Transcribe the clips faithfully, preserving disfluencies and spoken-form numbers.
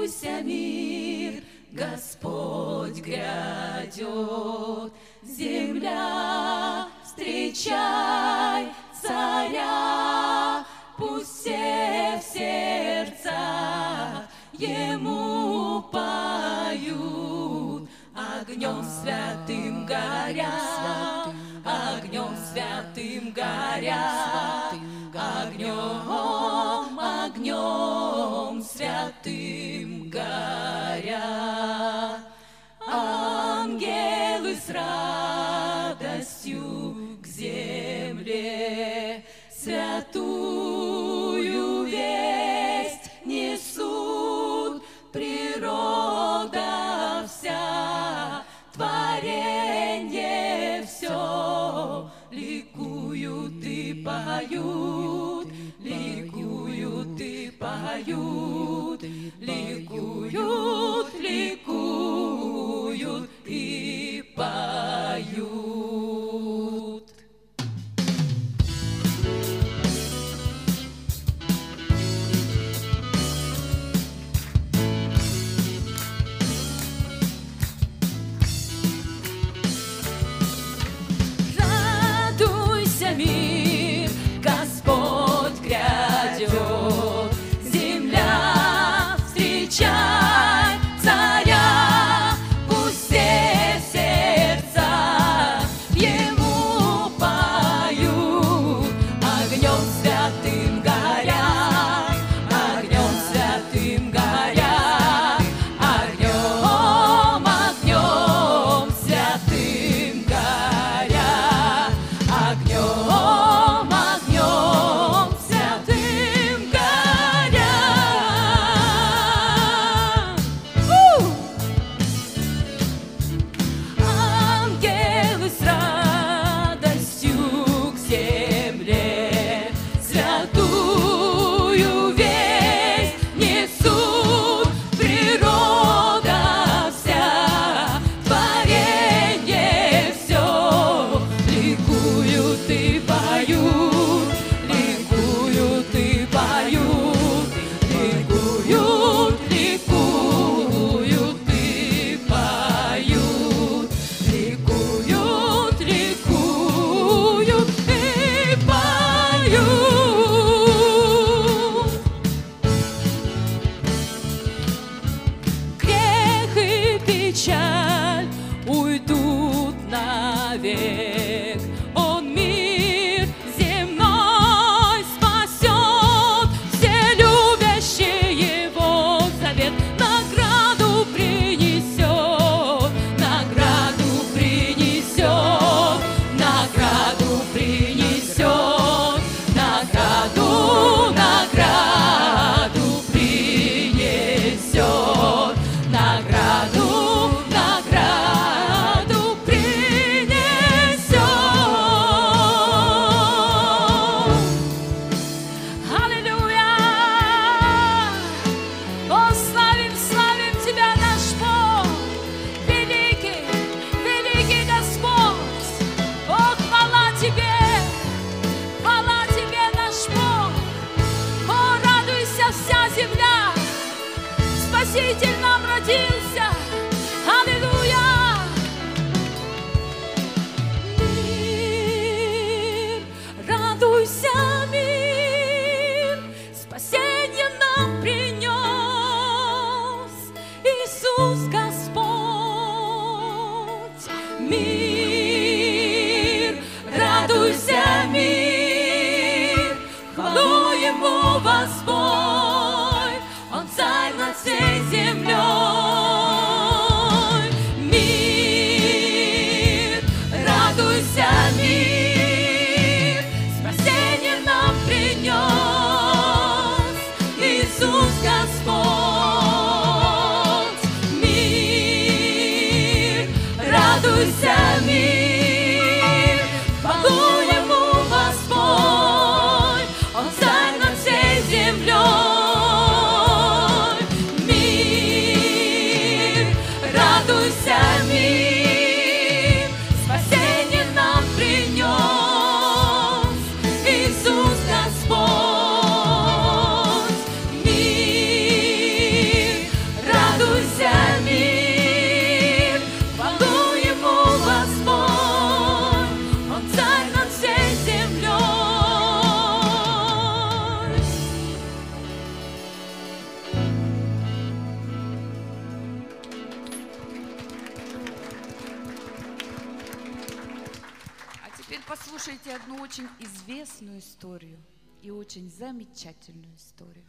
Радуйся, мир, Господь грядет. Земля, встречай царя, пусть все в сердца Ему поют, огнем святым горя, огнем святым горя, огнем, огнем святым горя. Ангелы с радостью к земле святую весть несут, природа вся, творенье все ликуют и поют, ликуют и поют, ликуют, ликуют и поют. Радуйся, мир, Господь грядет. Земля, встречай царя, пусть все в сердца Ему поют, огнем святым горя, огнем святым горя, огнем, огнем святым горя, огнем, огнем святым горя. У! Ангелы с радостью к земле святую весть несут, природа вся, творенье все ликуют и поют, ликуют и поют, ликуют, ликуют и поют, ликуют, ликуют и поют. Грех и печаль уйдут навек, Он мир земной спасет, все любящие Его завет награду принесет, награду принесет, награду принесет, награду, награду принесет, награду, награду принесет. Аллилуйя! О, славим, славим Тебя, наш Бог, великий, великий Господь. О, хвала Тебе, хвала Тебе, наш Бог. О, радуйся вся земля, Спаситель нам родился. Аллилуйя! Мир, радуйся, мир, спасение нам принес Иисус Господь. Мир, радуйся, мир, хвалу Ему воспой, Он царь над всей землей. послушайте одну очень известную историю и очень замечательную историю.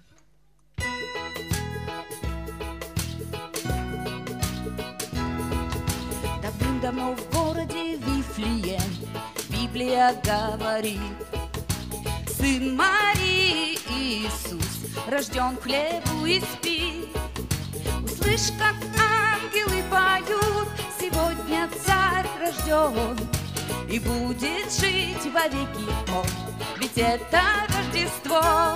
Давным-давно в городе Вифлеем Библия говорит: Сын Марии Иисус рожден в хлебу и спит. Услышь, как ангелы поют, сегодня царь рожден, и будет жить вовеки он, ведь это Рождество.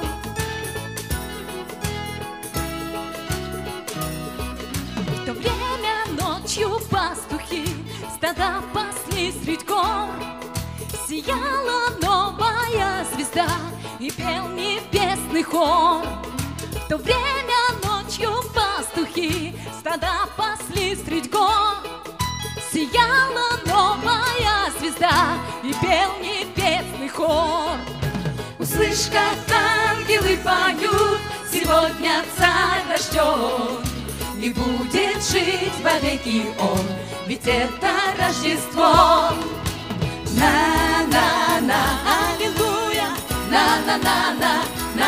В то время ночью пастухи стада пасли средь гор. Сияла новая звезда и пел небесный хор. В то время ночью пастухи стада пасли средь гор. Сияла новая звезда и пел небесный хор. Услышь, как ангелы поют, сегодня царь рожден, и будет жить вовеки он, ведь это Рождество. На-на-на, аллилуйя, на-на-на-на,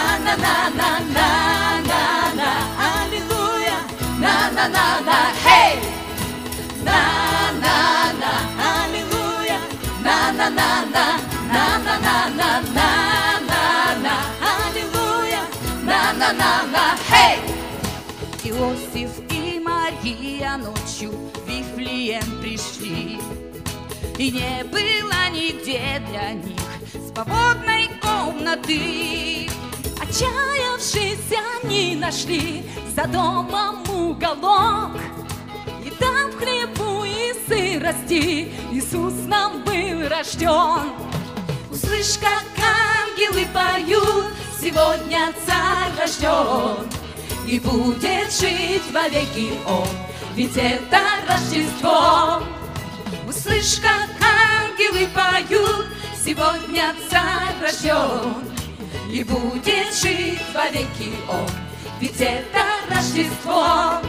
на-на-на-на-на-на-на, аллилуйя, на-на-на-на, хей! На-на-на, аллилуйя, на-на-на-на, на-на-на-на-на-на-на, аллилуйя, на-на-на-на, хей! Иосиф и Мария ночью в Вифлеем пришли, и не было нигде для них свободной комнаты. Отчаявшись, они нашли за домом уголок, и там в хлебу и сырости Иисус нам был рожден. Услышь, как ангелы поют, сегодня царь рожден, и будет жить вовеки он, ведь это Рождество. Услышь, как ангелы поют, сегодня царь рожден, и будет жить вовеки он, ведь это Рождество.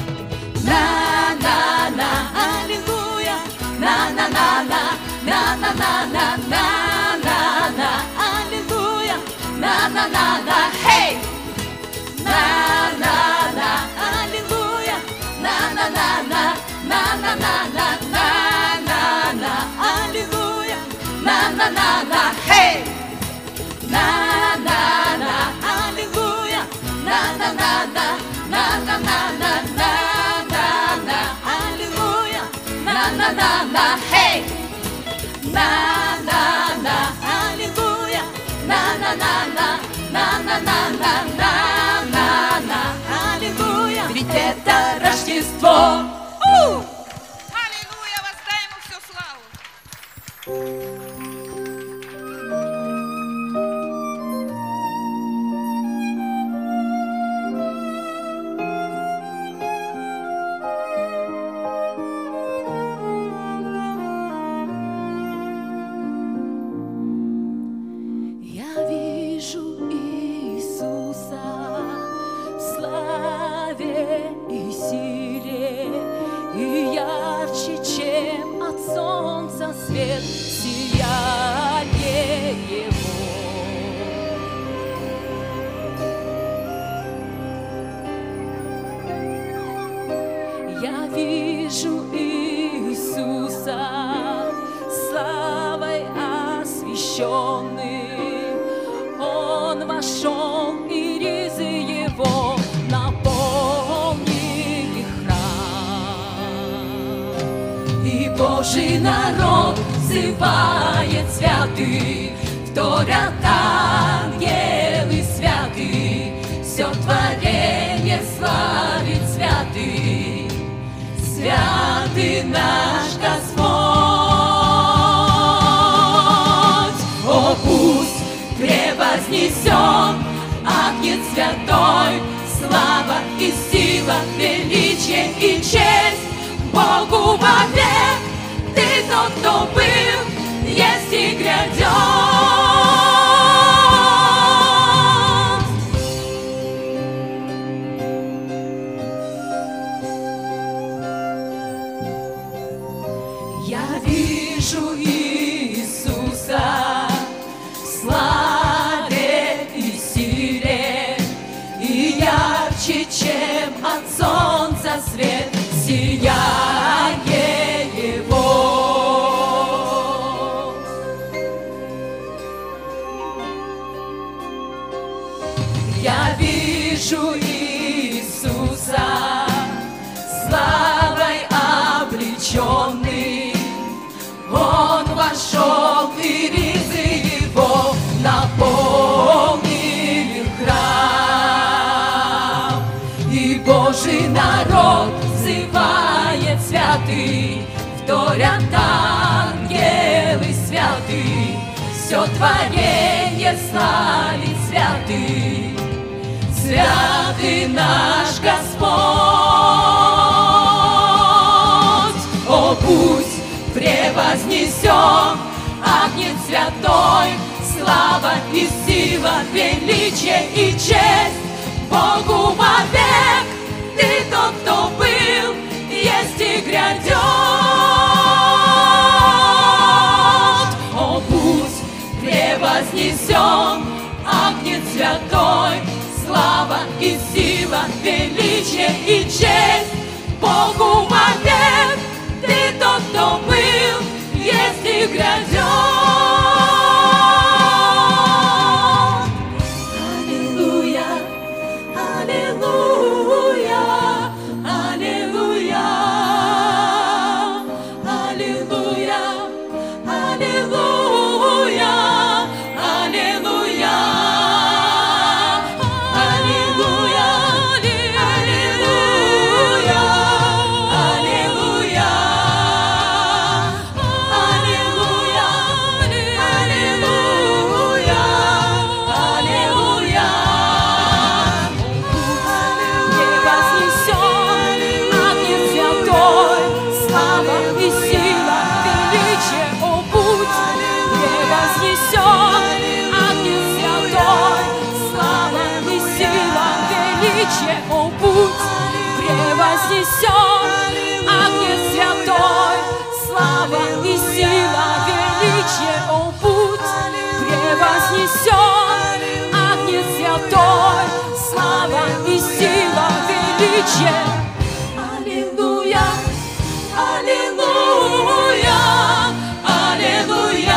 На-на-на, аллилуйя, на-на-на-на, на-на-на-на-на-на-на, аллилуйя, на-на-на-на, хей! На-на-на, аллилуйя, на-на-на-на, на-на-на-на-на-на-на, аллилуйя, на-на-на-на, хей! На-на-на, аллилуйя, на-на-на-на, на-на-на-на-на-на-на, аллилуйя, на-на-на-на, хей! На-на-на, аллилуйя, на-на-на-на, на-на-на-на-на-на, аллилуйя, ведь это Рождество. Аллилуйя, воздай ему всю славу. Я вижу Иисуса в славе и силе, и ярче, чем от солнца свет, сияние Его. Я вижу Иисуса славой освященный, Он вошел, и ризы Его наполнили храм. И Божий народ взывает святый, вторят ангелы святый, все творение славит святый, святый наш Господь. О, пусть превознесен Агнец святой, слава и сила, величие и честь Богу вовек. Ты тот, кто был, есть и грядет. Я вижу Иисуса ярче, чем от солнца свет, сияние Его. Я вижу Иисуса, славой облеченный, Он вошел, и ризы Его наполнили храм. И Божий народ взывает святый, вторят ангелы святый, все творение славит святый, святый наш Господь. О, пусть превознесен Агнец святой, слава и сила, величие и честь Богу вовек. Ты тот, кто был, есть и грядет. О, пусть превознесен Агнец святой, слава и сила, величие и честь Богу вовек. Ты тот, кто был, есть и грядет. Аллилуйя, аллилуйя, аллилуйя, аллилуйя, аллилуйя, аллилуйя. О, путь превознесен Агнец святой, слава и сила, величие. О, путь превознесен Агнец святой, слава и сила, величие. Аллилуйя, аллилуйя, аллилуйя.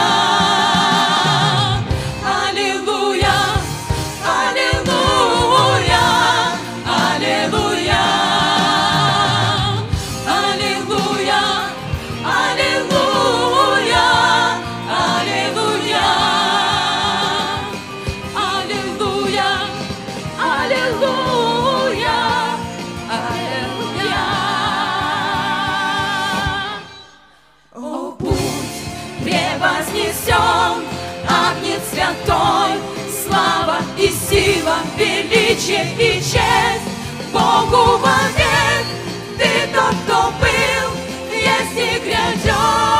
Агнец святой, слава и сила, величие и честь Богу вовек. Ты тот, кто был, есть и грядет.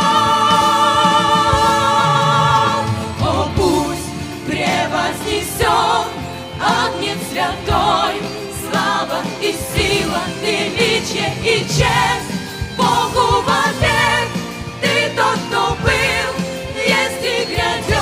О, пусть превознесен Агнец святой, слава и сила, величие и честь Богу вовек. Ты тот, кто был, есть и грядет.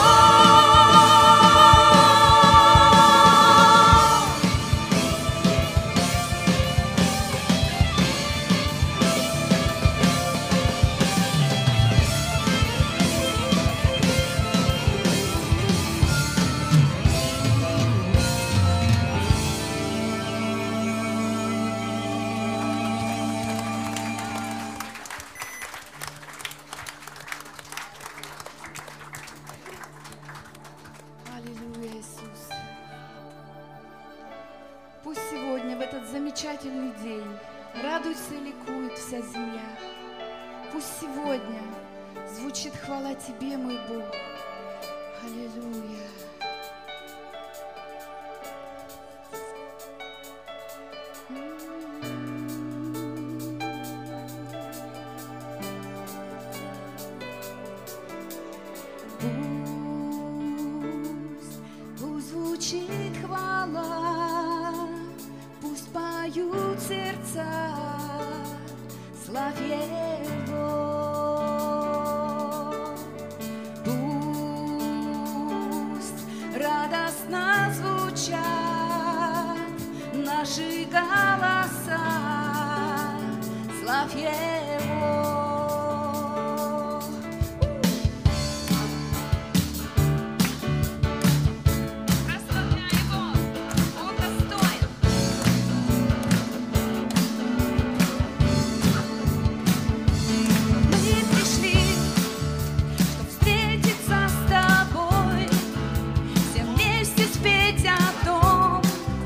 Замечательный день, радуется и ликует вся земля. Пусть сегодня звучит хвала Тебе, мой Бог. Аллилуйя. Пусть, пусть звучит хвала, пусть поют сердца, славь Его. Пусть радостно звучат наши наши голоса, славь Его. Прославляй Его, Он достоин. Мы пришли, чтоб встретиться с Тобой, все вместе спеть о том,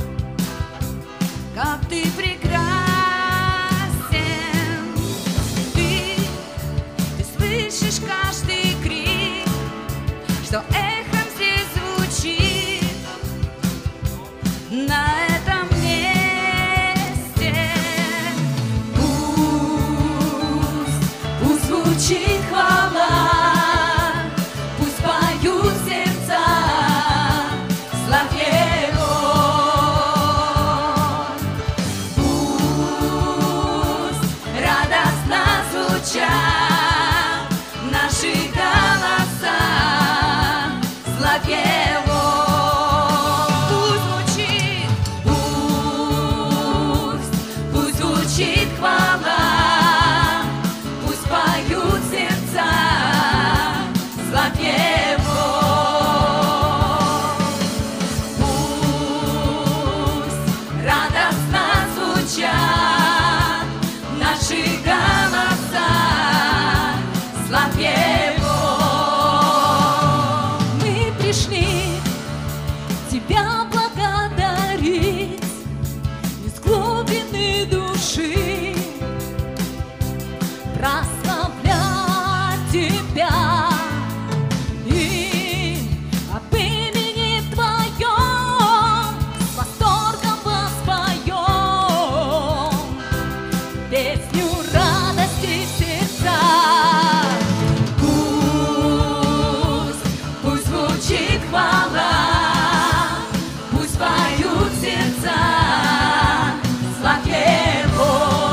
как Ты прекрасен. Ты, Ты слышишь каждый крик, что эхом здесь звучит на этом месте. Пусть, пусть звучит хвала, пусть поют сердца, славь Его. Пусть радостно звучат наши голоса, славь Его. Пусть звучит, пусть, пусть звучит хвала, пусть поют сердца, славь Его. Пусть радостно звучат наши голоса, славь Его. Мы пришли Тебя благодарить из глубины души, прославлять Тебя и об имени Твоем с восторгом воспоем песню радости в сердцах. Пусть, пусть звучит хвала, пусть поют сердца, славь Его.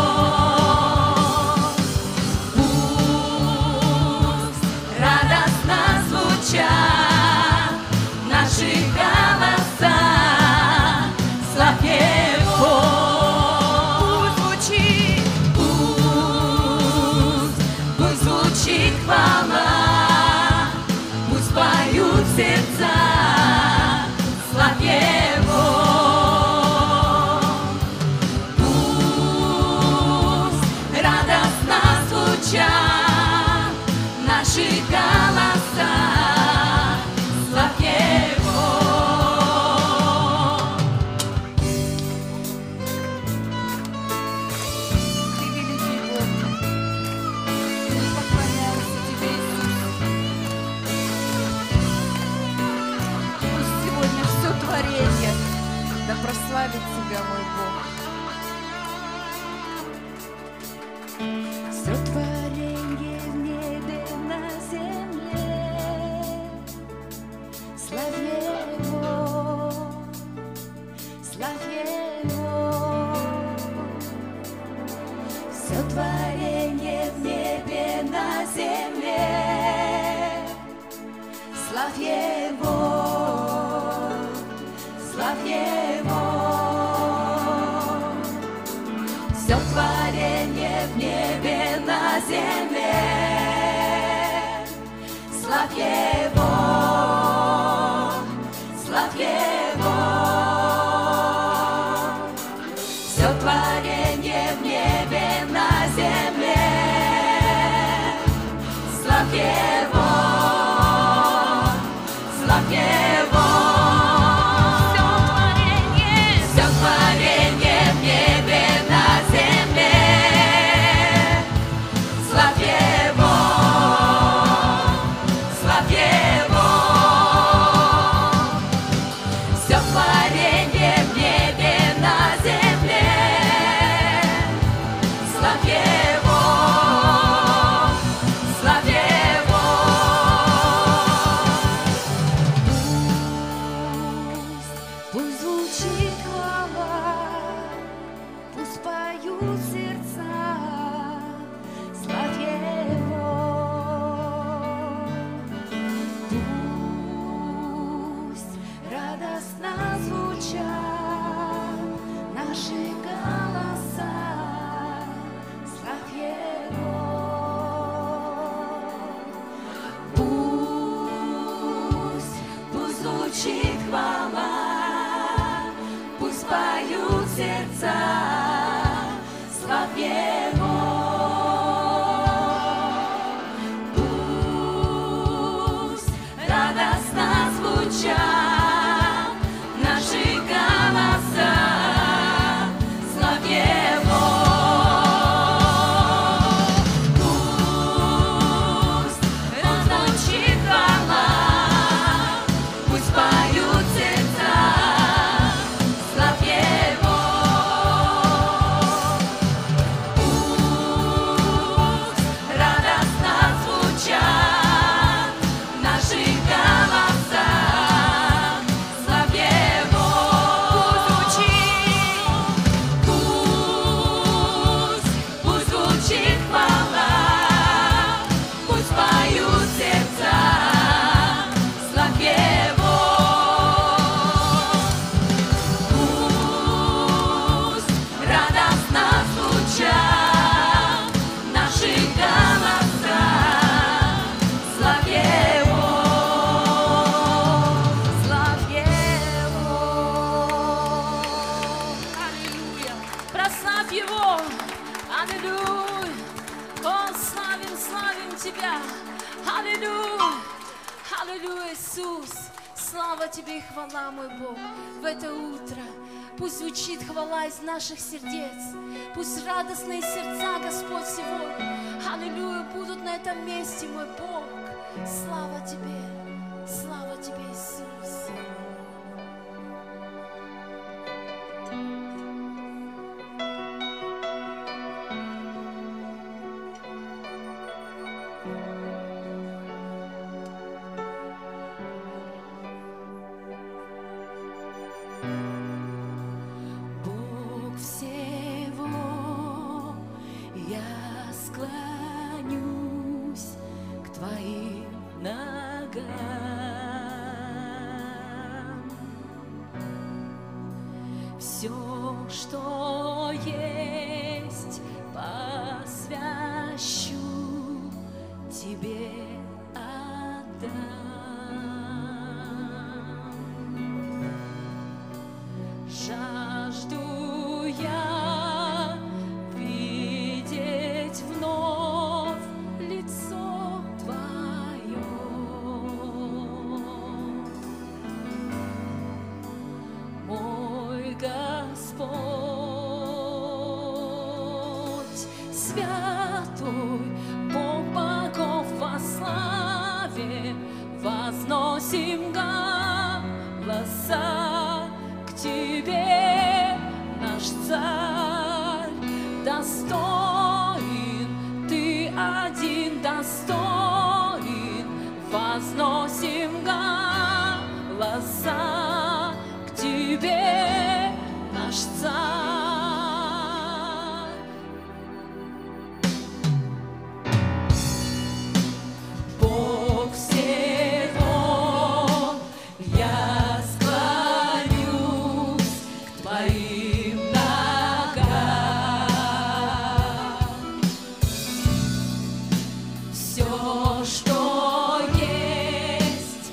Пусть радостно звучат наши голоса, славь Его. Пусть звучит, пусть, пусть звучит хвала, пусть поют сердца, славь Его. Пусть радостно звучат наши голоса, славь Его. Ты великий Бог, мы поклоняемся Тебе, Иисус. Пусть сегодня все творение да прославит Тебя, мой Бог. Все творение в небе, на земле, славь Его, славь Его. Все творение в небе, на земле, славь Его, славь Его. Все творение в небе, на земле, славь Его, славь Его. Все творение в небе, на земле, славь Его, славь Его. Все творение, все творение в небе, на земле, славь Его, славь Его. Все творение в небе, на земле, славь Его, славь Его. Пусть, пусть звучит хвала, пусть поют сердца, славь Его. Пусть радостно звучат наши славь Его. Пусть радостно звучат наши голоса, славь Его. Пусть раззвучит хвала, пусть поют сердца, славь Его. Пусть радостно звучат наши голоса, славь Его. Пусть звучит, пусть, пусть звучит хвала, пусть поют сердца, славь Его. Пусть радостно звучат наши голоса, славь Его, славь Его. Аллилуйя. Прославь Его, аллилуйя. О, славим, славим Тебя, аллилуйя, аллилуйя, Иисус. Слава Тебе и хвала, мой Бог, в это утро. Пусть звучит хвала из наших сердец. Пусть радостные сердца, Господь, сегодня, аллилуйя, будут на этом месте, мой Бог. Слава Тебе, слава Тебе, Иисус. Бог всего, я склонюсь к Твоим ногам. Все, что есть, посвящу Тебе отдам. Жажду я видеть вновь лицо Твое. Мой Господь, святой Бог богов во славе, возносим голоса к Тебе, наш Царь. Достоин, Ты один достоин, возносим голоса к Тебе, наш Царь. Бог всего, я склонюсь к Твоим ногам. Все, что есть,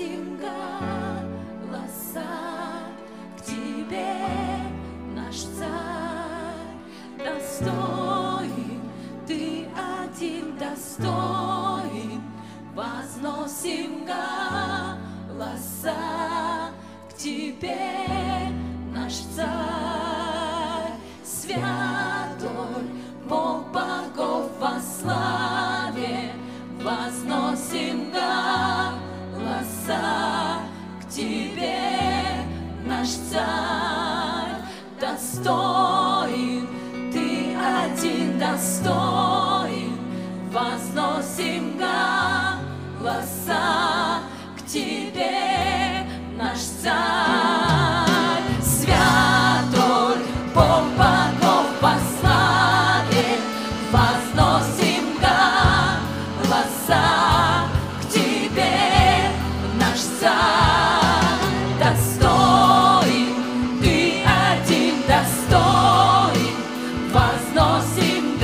возносим голоса к Тебе, наш Царь, достоин, Ты один достоин, возносим голоса к Тебе, наш Царь, святой Бог богов во славе, возносим голоса к Тебе, наш Царь, достоин, Ты один достоин, возносим голоса к Тебе, наш Царь, святой Бог богов во славе, возносим голоса к Тебе, наш Царь, достоин, Ты один достоин, возносим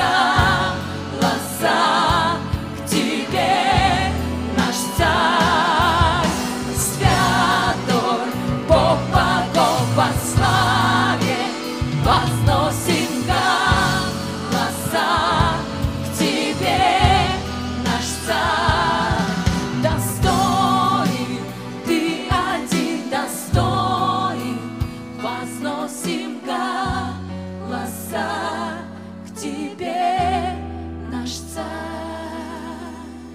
голоса к Тебе, наш Царь, святой Бог богов во славе, возносим голоса к Тебе, наш Царь, достоин, Ты один достоин, возносим голоса к Тебе, наш Царь.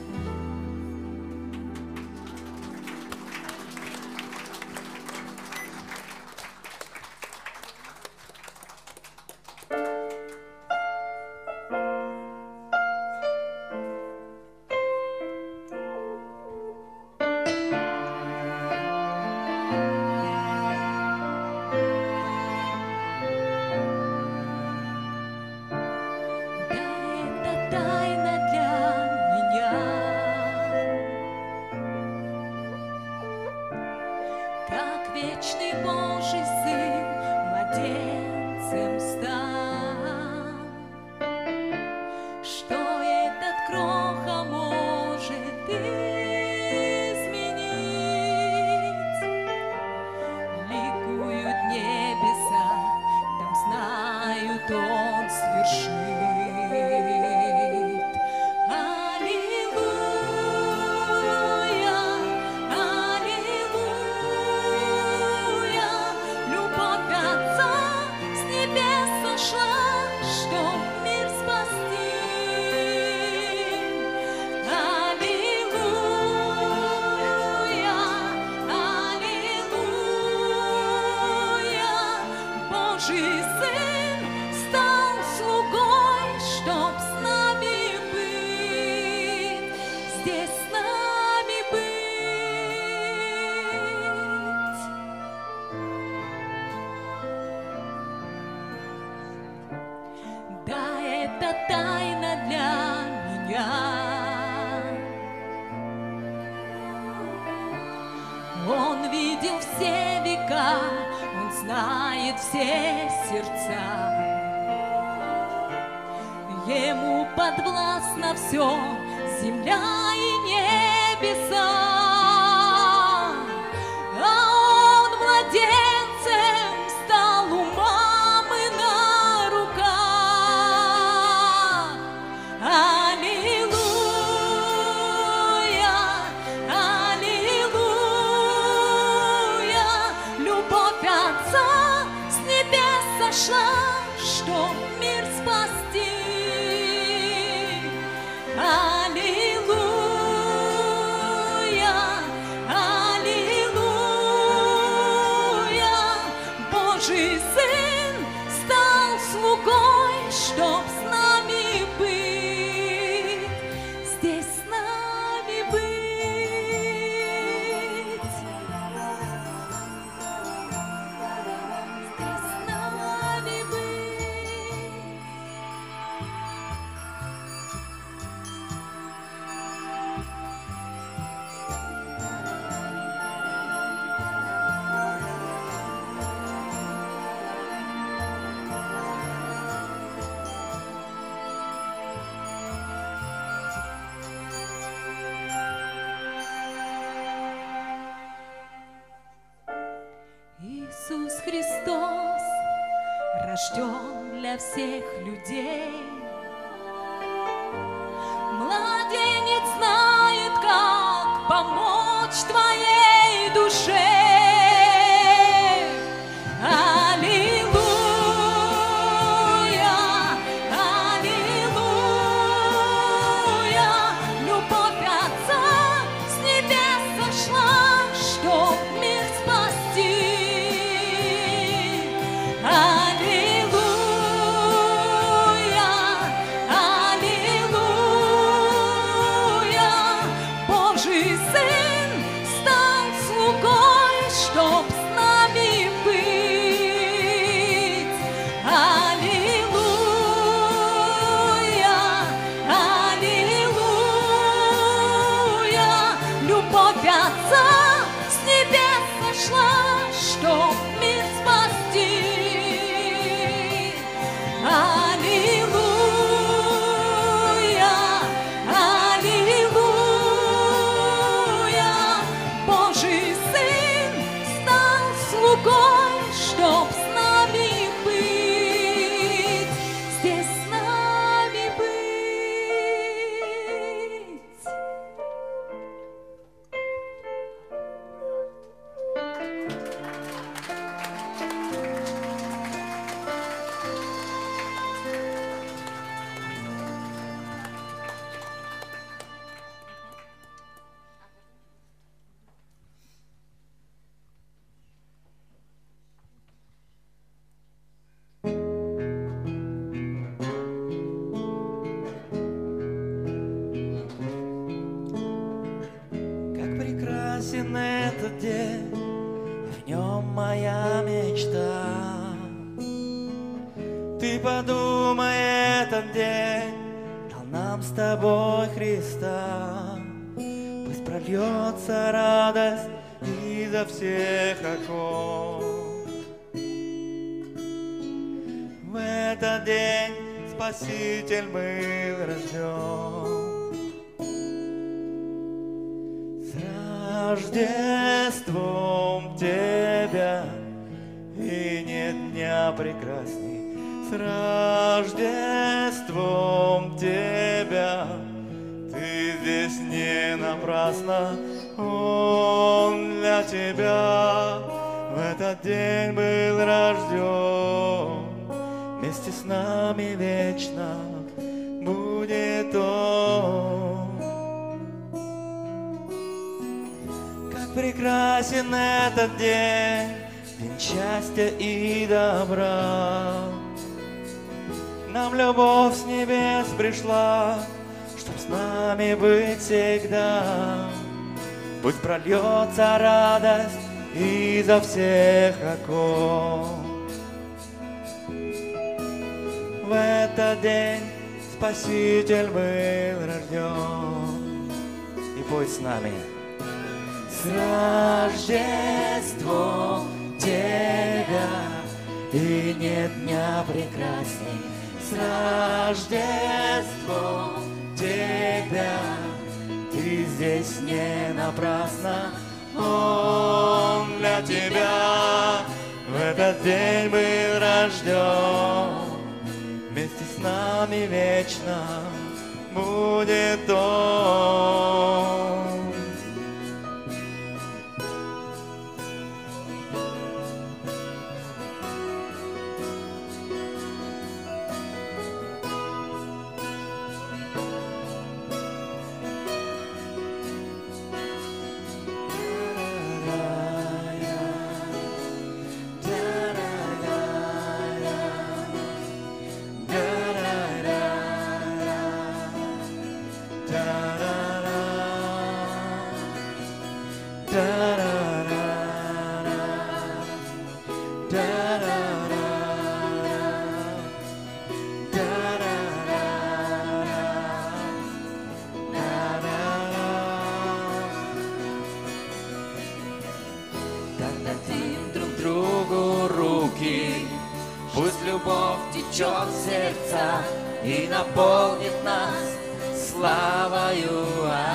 Да, это тайна для меня, как вечный Божий Сын младенцем стал, что этот кроха может изменить. Ликуют небеса, там знают, Он свершит. Аллилуйя, аллилуйя, любовь Отца с небес сошла, чтоб мир спасти. Аллилуйя, аллилуйя, Божий Сын стал слугой, чтоб с нами быть, здесь с нами быть. Да, это тайна для меня. Он видел все века, Он знает все сердца. Ему подвластно все, земля и небеса. А Он младенцем стал у мамы на руках. Аллилуйя, аллилуйя, любовь Отца с небес сошла, чтоб мир спасти. Аллилуйя, аллилуйя, Божий Сын стал слугой, чтоб с нами быть, здесь с нами быть, здесь с нами быть. Христос рожден для всех людей. Младенец знает, как помочь твоей душе. Этот день, в нем моя мечта. Ты подумай, этот день дал нам с тобой Христа. Пусть прольется радость изо всех окон. В этот день Спаситель был рожден. Рождеством тебя, и нет дня прекрасней. С Рождеством тебя, ты здесь не напрасно. Он для тебя в этот день был рожден. Вместе с нами вечно будет Он. Прекрасен этот день, день счастья и добра. Нам любовь с небес пришла, чтоб с нами быть всегда. Пусть прольется радость изо всех окон. В этот день Спаситель был рожден. И пусть с нами. С Рождеством тебя, и нет дня прекрасней. С Рождеством тебя, ты здесь не напрасно. Он для тебя в этот день был рожден. Вместе с нами вечно будет Он. Течет в сердца и наполнит нас славою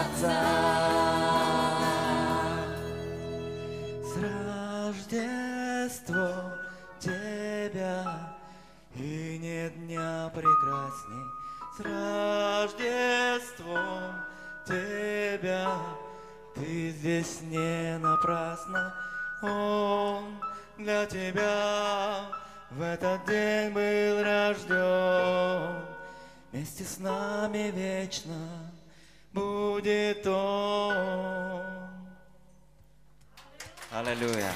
Отца. С Рождеством Рождество тебя, и нет дня прекрасней с Рождеством тебя. Ты здесь не напрасно, Он для тебя в этот день был рожден. Вместе с нами вечно будет Он. Аллилуйя.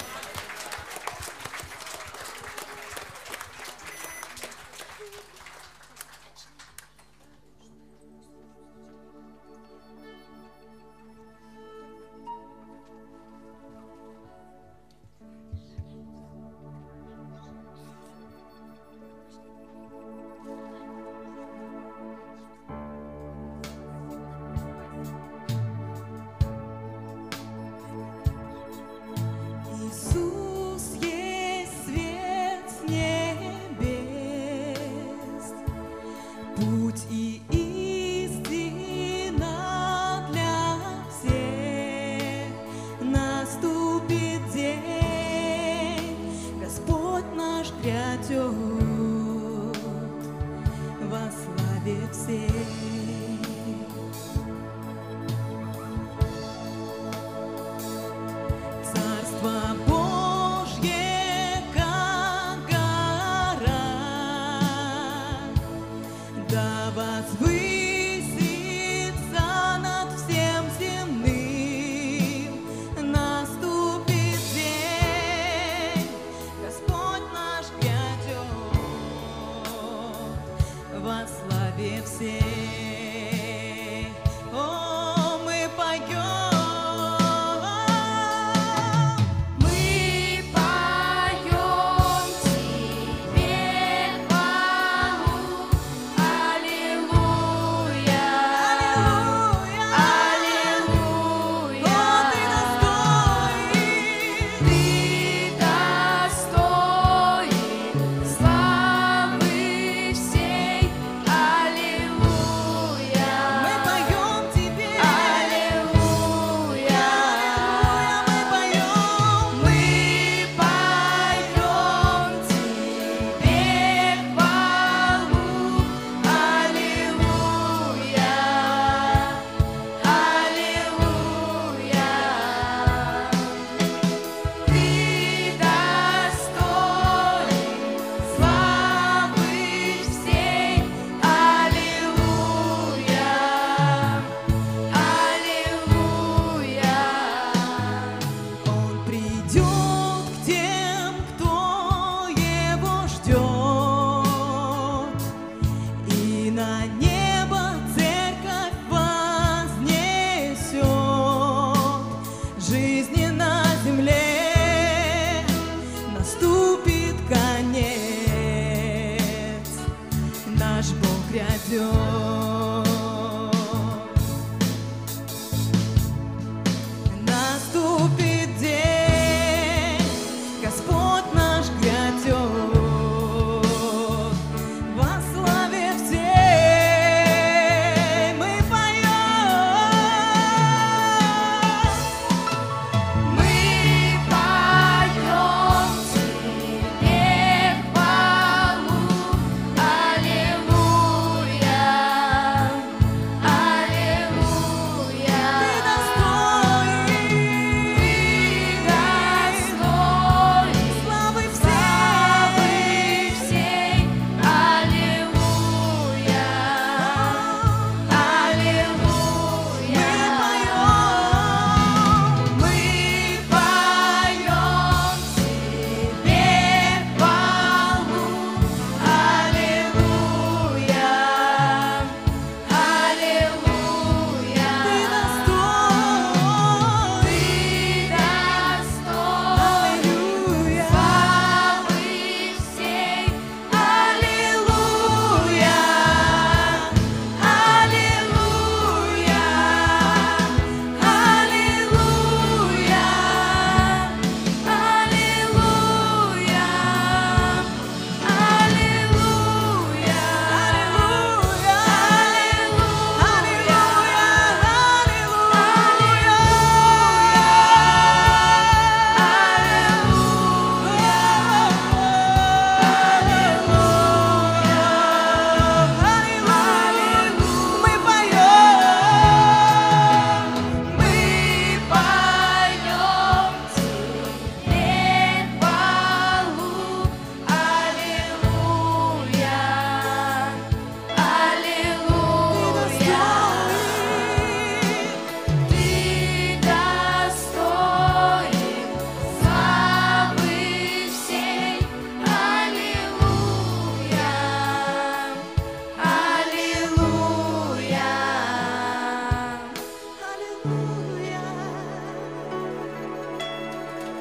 Иисус.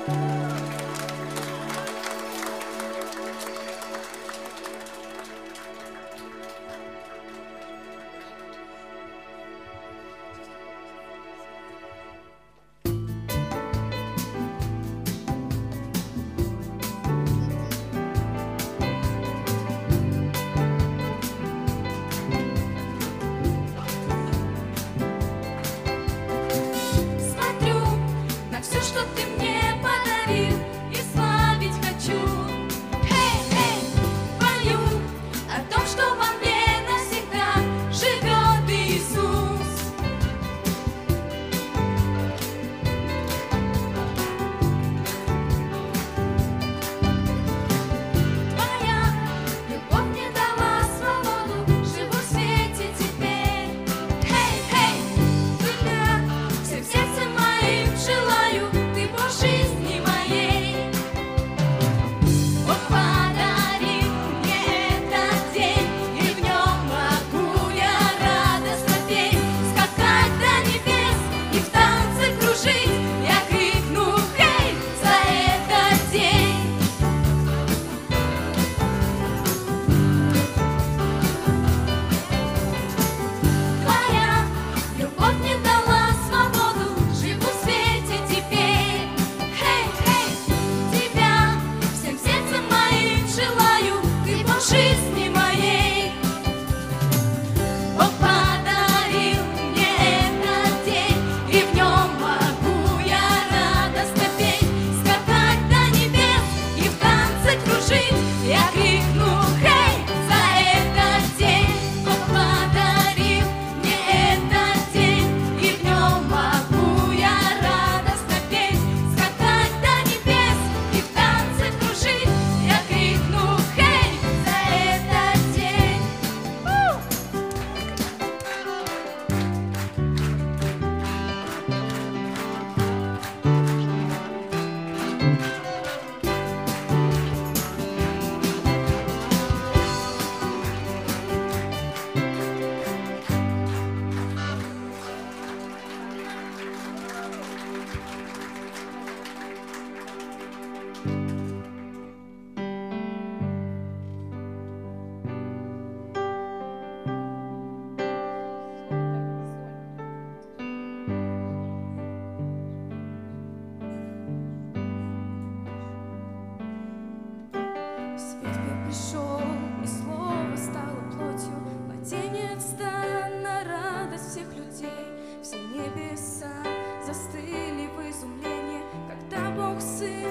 Все небеса застыли в изумлении, когда Бог Сын